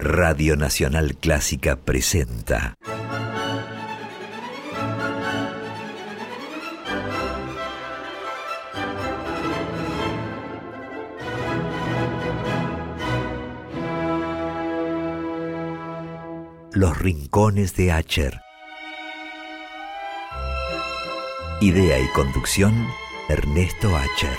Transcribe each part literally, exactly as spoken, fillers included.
Radio Nacional Clásica presenta Los Rincones de Acher. Idea y conducción, Ernesto Acher.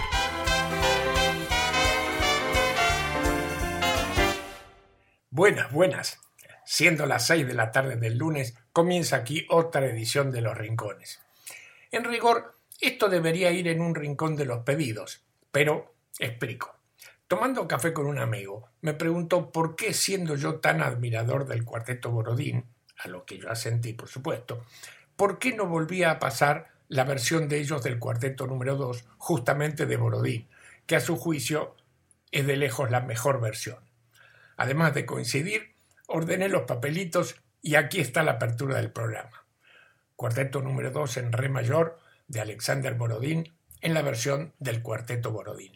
Buenas, buenas. Siendo las seis de la tarde del lunes, comienza aquí otra edición de Los Rincones. En rigor, esto debería ir en un rincón de los pedidos, pero explico. Tomando café con un amigo, me preguntó por qué, siendo yo tan admirador del cuarteto Borodín, a lo que yo asentí, por supuesto, por qué no volvía a pasar la versión de ellos del cuarteto número dos, justamente de Borodín, que a su juicio es de lejos la mejor versión. Además de coincidir, ordené los papelitos y aquí está la apertura del programa. Cuarteto número dos en re mayor de Alexander Borodín en la versión del cuarteto Borodín.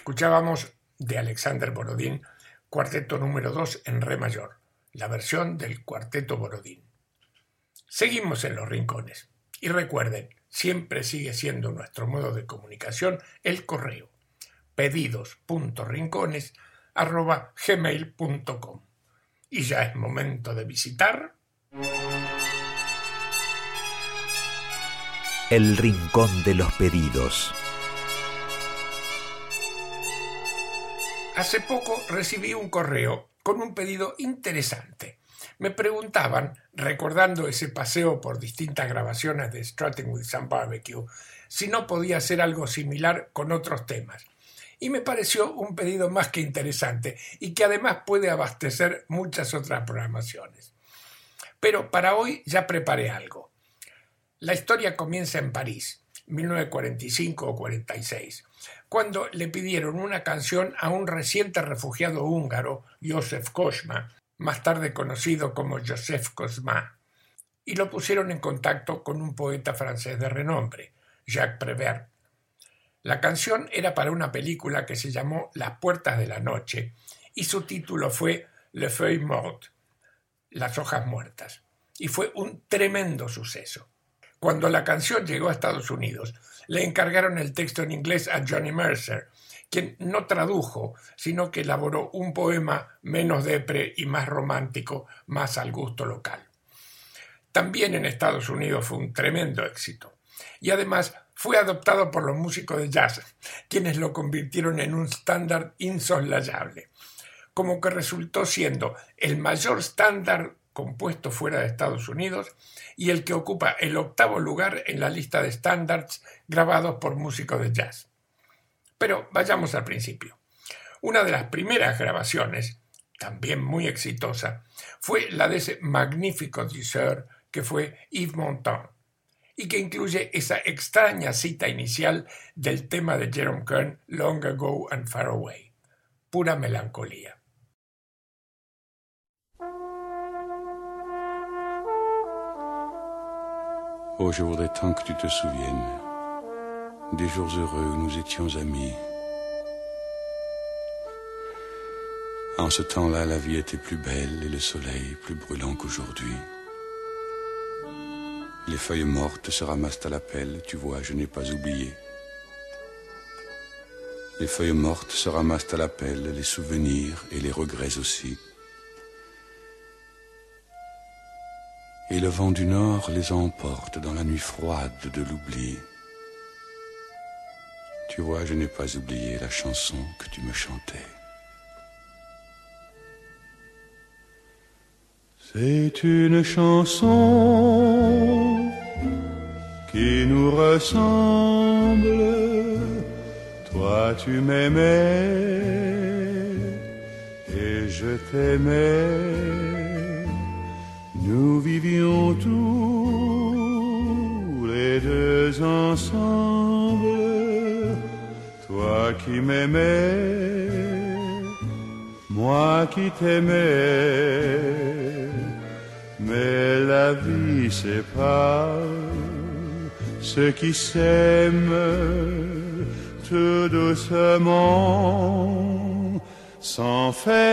Escuchábamos de Alexander Borodín, cuarteto número dos en re mayor, la versión del cuarteto Borodín. Seguimos en los rincones y recuerden, siempre sigue siendo nuestro modo de comunicación el correo pedidos punto rincones arroba gmail punto com. Y ya es momento de visitar el rincón de los pedidos. Hace poco recibí un correo con un pedido interesante. Me preguntaban, recordando ese paseo por distintas grabaciones de Strutting with Some Barbecue, si no podía hacer algo similar con otros temas. Y me pareció un pedido más que interesante y que además puede abastecer muchas otras programaciones. Pero para hoy ya preparé algo. La historia comienza en París, mil novecientos cuarenta y cinco o cuarenta y seis, cuando le pidieron una canción a un reciente refugiado húngaro, József Kosma, más tarde conocido como Joseph Kosma, y lo pusieron en contacto con un poeta francés de renombre, Jacques Prévert. La canción era para una película que se llamó Las puertas de la noche y su título fue Les Feuilles Mortes, Las hojas muertas, y fue un tremendo suceso. Cuando la canción llegó a Estados Unidos, le encargaron el texto en inglés a Johnny Mercer, quien no tradujo, sino que elaboró un poema menos depre y más romántico, más al gusto local. También en Estados Unidos fue un tremendo éxito, y además fue adoptado por los músicos de jazz, quienes lo convirtieron en un estándar insoslayable, como que resultó siendo el mayor estándar compuesto fuera de Estados Unidos y el que ocupa el octavo lugar en la lista de estándares grabados por músicos de jazz. Pero vayamos al principio. Una de las primeras grabaciones, también muy exitosa, fue la de ese magnífico diseñador que fue Yves Montand, y que incluye esa extraña cita inicial del tema de Jerome Kern, Long Ago and Far Away. Pura melancolía. Oh, je voudrais tant que tu te souviennes des jours heureux où nous étions amis. En ce temps-là, la vie était plus belle et le soleil plus brûlant qu'aujourd'hui. Les feuilles mortes se ramassent à la pelle, tu vois, je n'ai pas oublié. Les feuilles mortes se ramassent à la pelle, les souvenirs et les regrets aussi. Et le vent du nord les emporte dans la nuit froide de l'oubli. Tu vois, je n'ai pas oublié la chanson que tu me chantais. C'est une chanson qui nous ressemble. Toi, tu m'aimais et je t'aimais. Nous vivions tous les deux ensemble. Toi qui m'aimais, moi qui t'aimais. Mais la vie sépare ceux qui s'aiment tout doucement, sans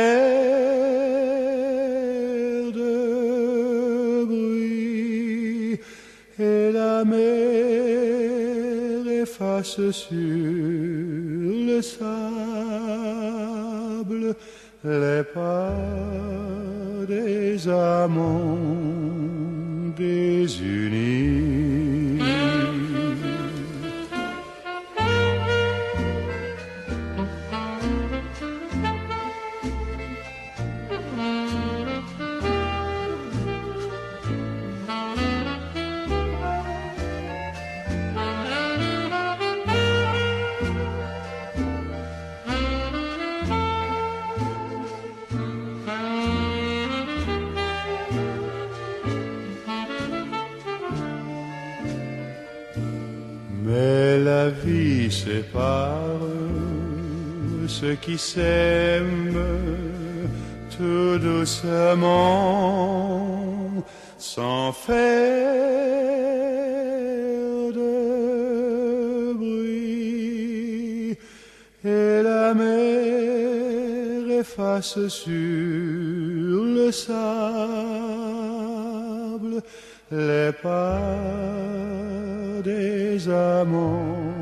faire de bruit. Et la mer efface sur le sable les pas des amants désunis. La vie sépare ceux qui s'aiment tout doucement, sans faire de bruit. Et la la mer efface sur le sable les pas des amants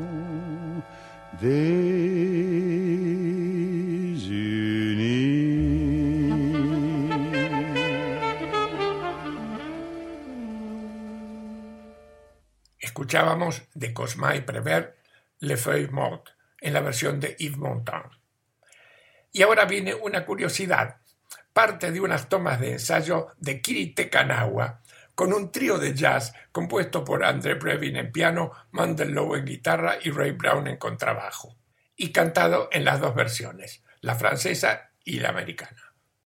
désunis. Escuchábamos de Cosma y Prévert Les Feuilles Mortes en la versión de Yves Montand. Y ahora viene una curiosidad, parte de unas tomas de ensayo de Kiri Te Kanawa con un trío de jazz compuesto por André Previn en piano, Mandel Lowe en guitarra y Ray Brown en contrabajo, y cantado en las dos versiones, la francesa y la americana.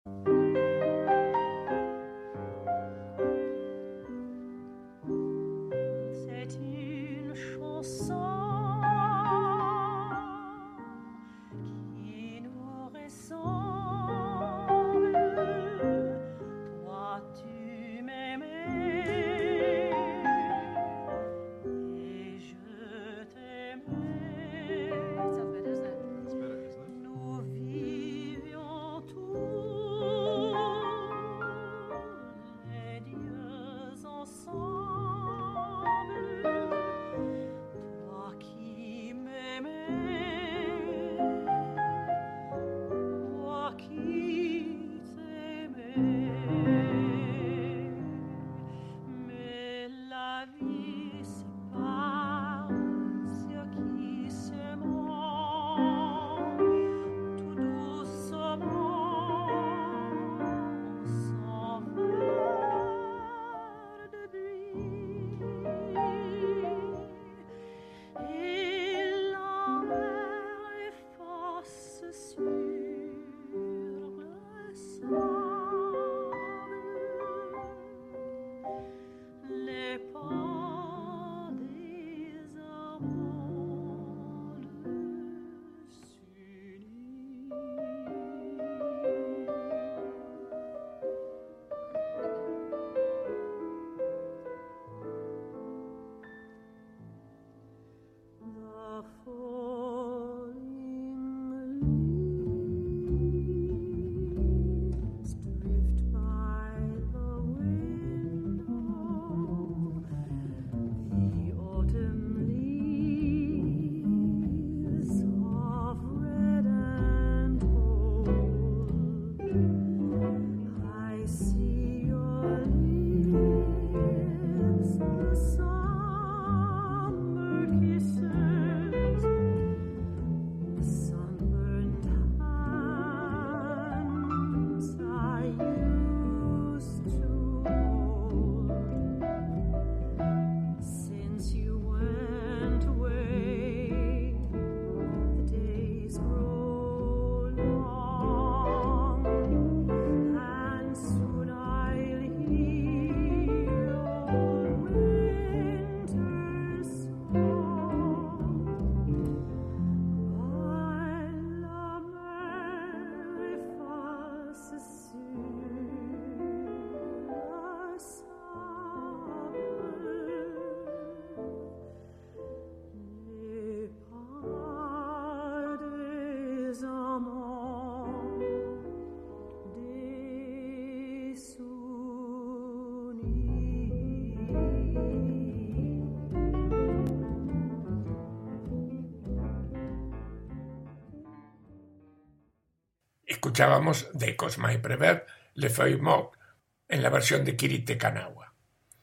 Escuchábamos de Cosma y Prévert Les Feuilles Mortes en la versión de Kiri Te Kanawa.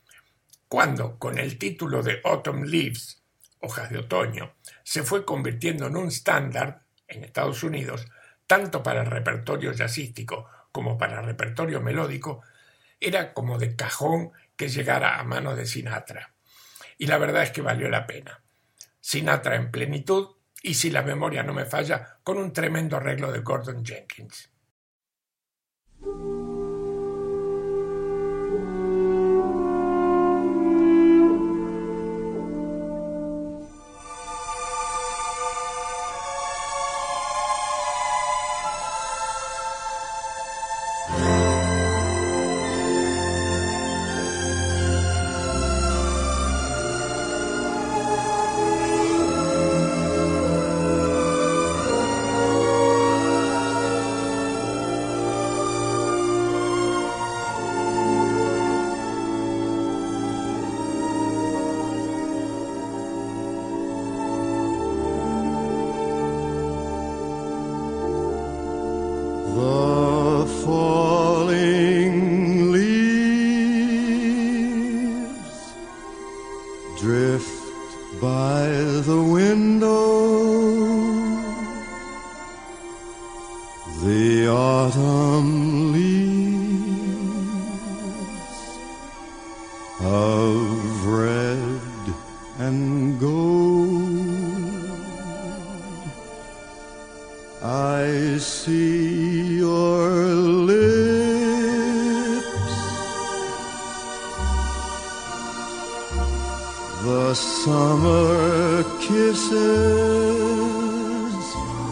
Cuando, con el título de Autumn Leaves, Hojas de Otoño, se fue convirtiendo en un estándar en Estados Unidos, tanto para el repertorio jazzístico como para el repertorio melódico, era como de cajón que llegara a manos de Sinatra. Y la verdad es que valió la pena. Sinatra en plenitud, y si la memoria no me falla, con un tremendo arreglo de Gordon Jenkins. the autumn leaves of red and gold. I see your lips, the summer kisses,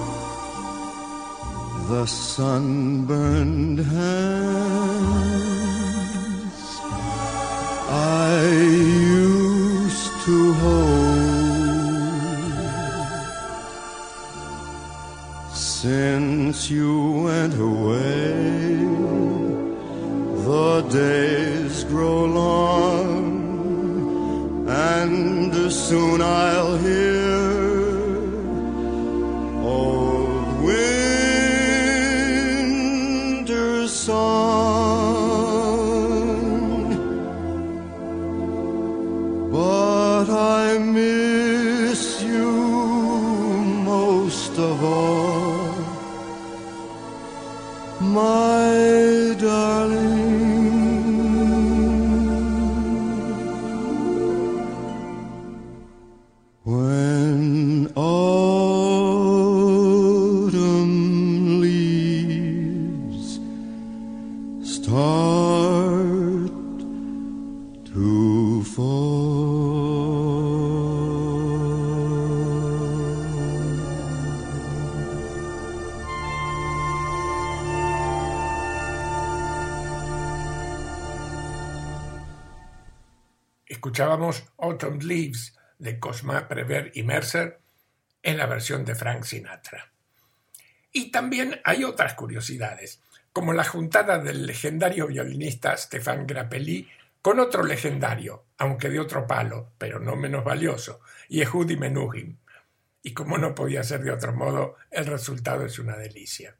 the sunburned hands I used to hold. Since you went away, the days grow long, and soon I'll hear old winter's song. But I miss you most of all, my darling. When autumn leaves start to fall. Escuchábamos Autumn Leaves de Cosma, Prévert y Mercer en la versión de Frank Sinatra. Y también hay otras curiosidades, como la juntada del legendario violinista Stéphane Grappelli con otro legendario, aunque de otro palo, pero no menos valioso, Yehudi Menuhin. Y como no podía ser de otro modo, el resultado es una delicia.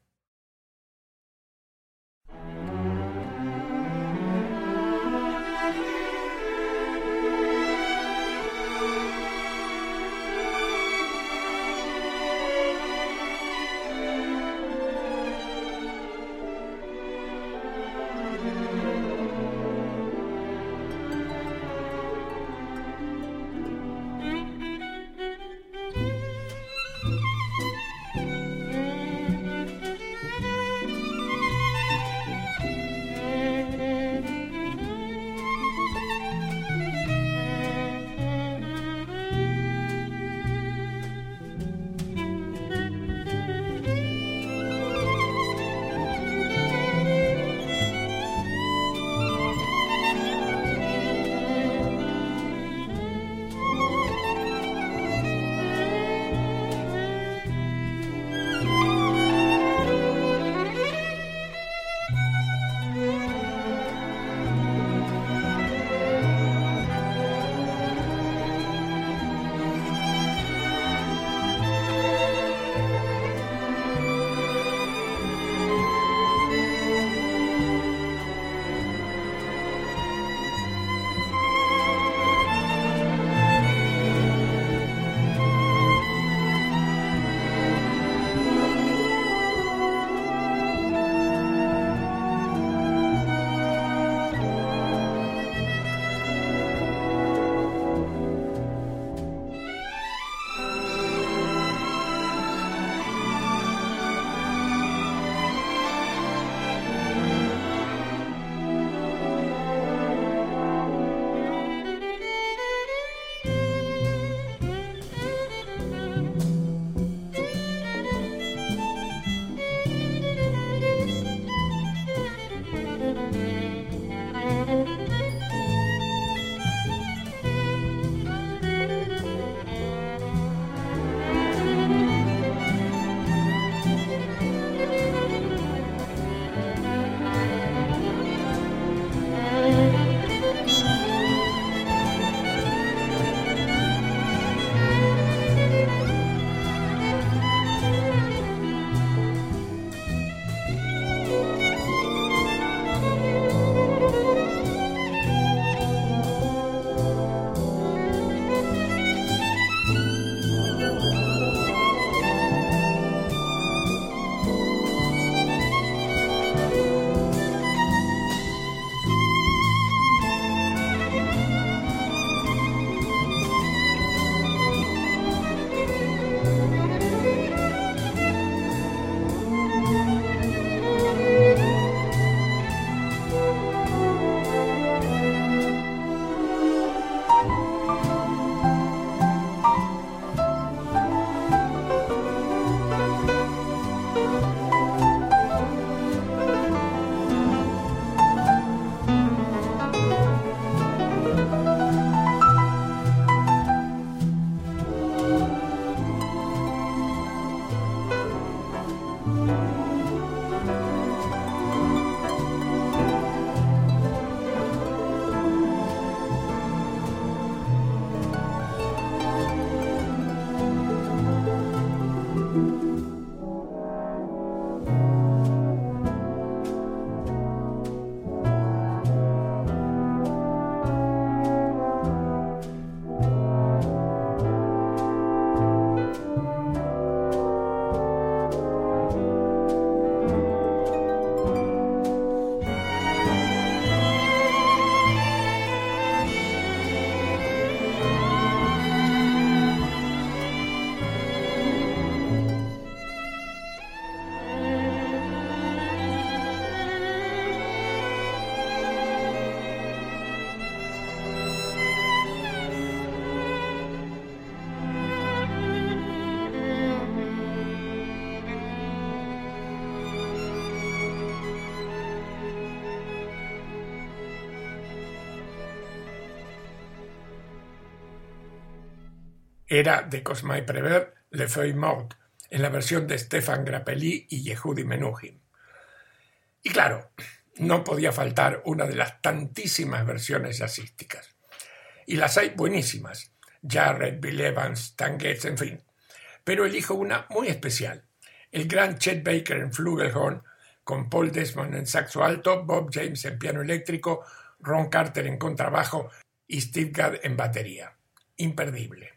Era de Cosma y Prévert, Le Feuille Morte, en la versión de Stéphane Grappelli y Yehudi Menuhin. Y claro, no podía faltar una de las tantísimas versiones jazzísticas. Y las hay buenísimas, Jarrett, Bill Evans, Stan Getz, en fin. Pero elijo una muy especial, el gran Chet Baker en flugelhorn, con Paul Desmond en saxo alto, Bob James en piano eléctrico, Ron Carter en contrabajo y Steve Gadd en batería. Imperdible.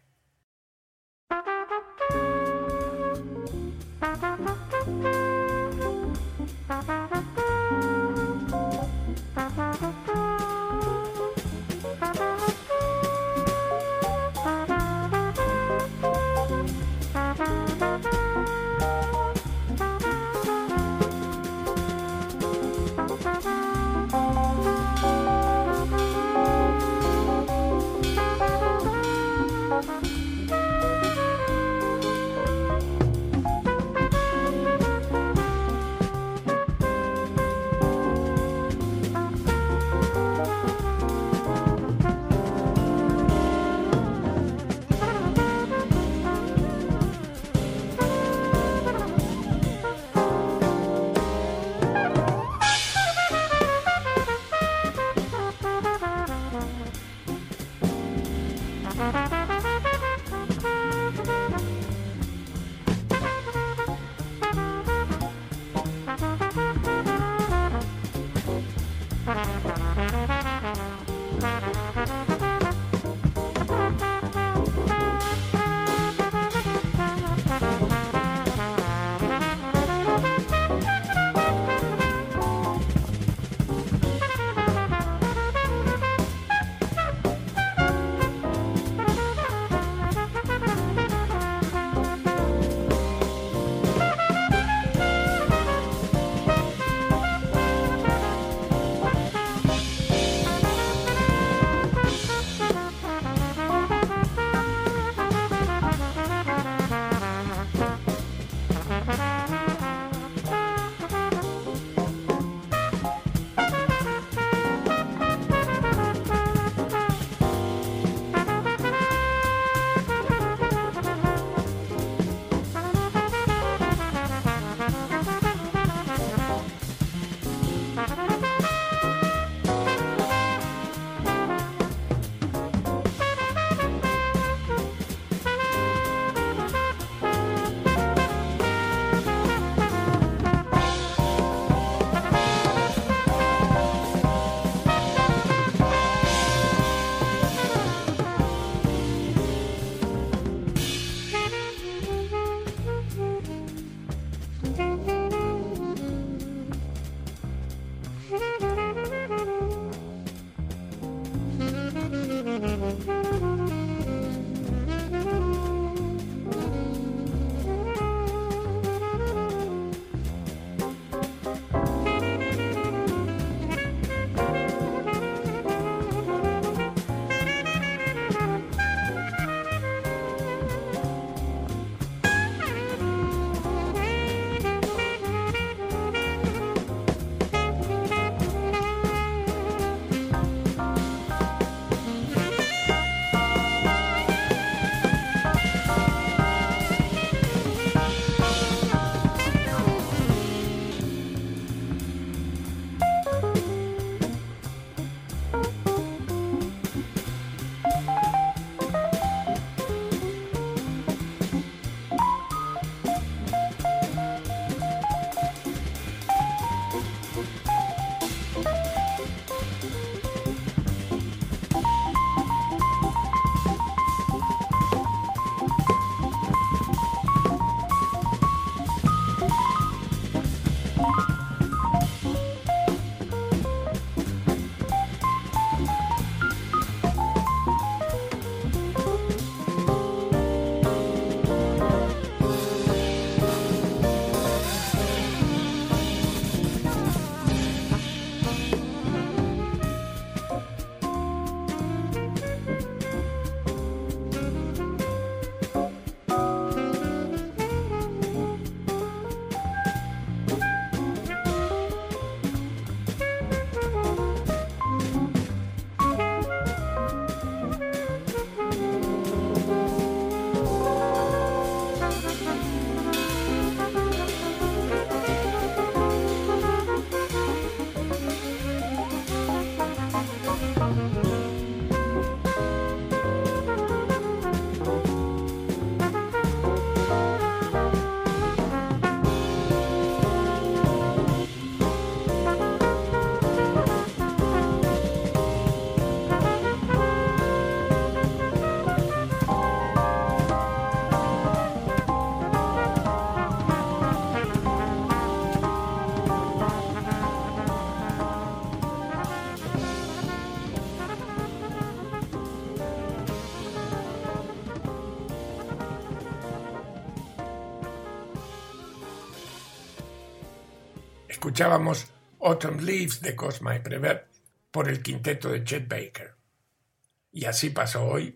Escuchábamos Autumn Leaves de Cosma y Prever por el quinteto de Chet Baker. Y así pasó hoy.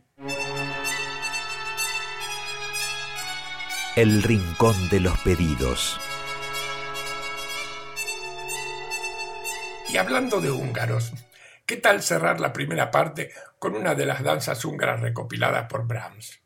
El Rincón de los Pedidos. Y hablando de húngaros, ¿qué tal cerrar la primera parte con una de las danzas húngaras recopiladas por Brahms?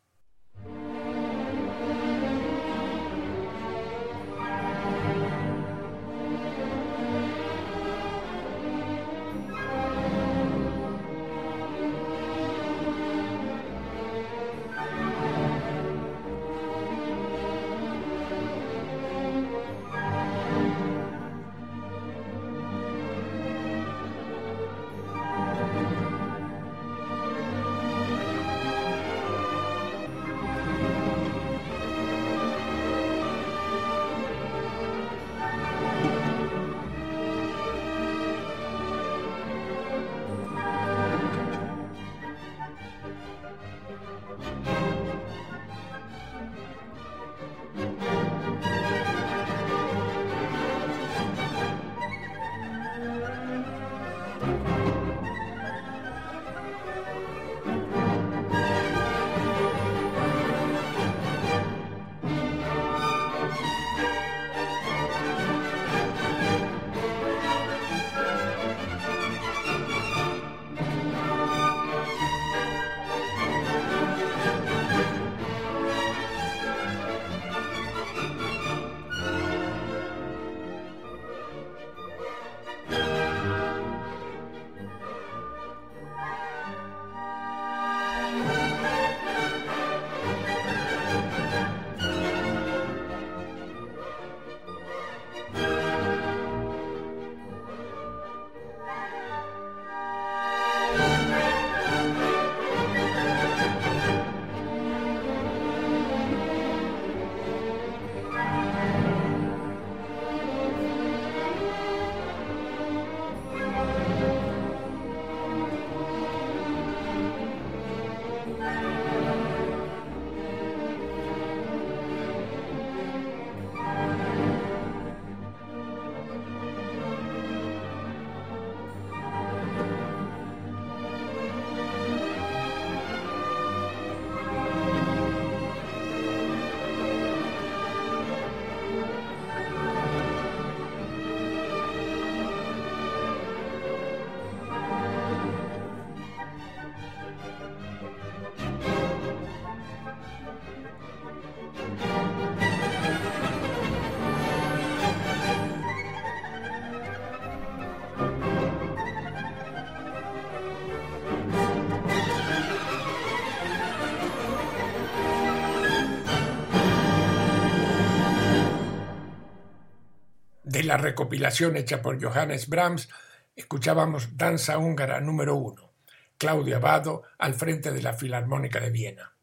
De la recopilación hecha por Johannes Brahms, escuchábamos Danza húngara número uno, Claudio Abbado al frente de la Filarmónica de Viena.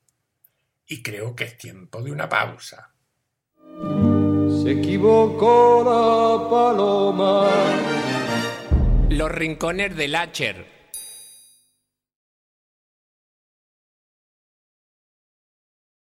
Y creo que es tiempo de una pausa. Se equivocó la paloma. Los rincones del Lácher.